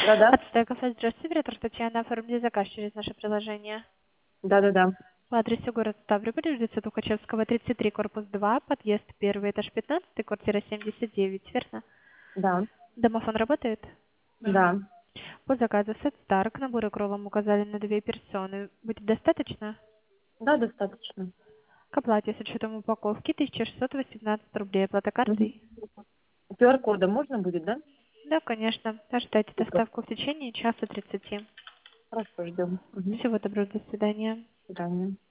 Да-да. Отстойка, здравствуйте, оператор Татьяна, оформили заказ через наше приложение. Да-да-да. По адресу город Ставрополь, улица Тухачевского, 33, корпус 2, подъезд 1, этаж 15, квартира 79, верно? Да. Домофон работает? Да. По заказу Сет Стар к набору кров вам указали на 2 персоны. Будет достаточно? Да, достаточно. К оплате с учетом упаковки 1618 рублей. Оплата Угу. картой? QR-кода можно будет, да? Да, конечно. Ожидайте Супер. доставку в течение часа 30. Хорошо, ждем. Угу. Всего доброго, до свидания. До свидания.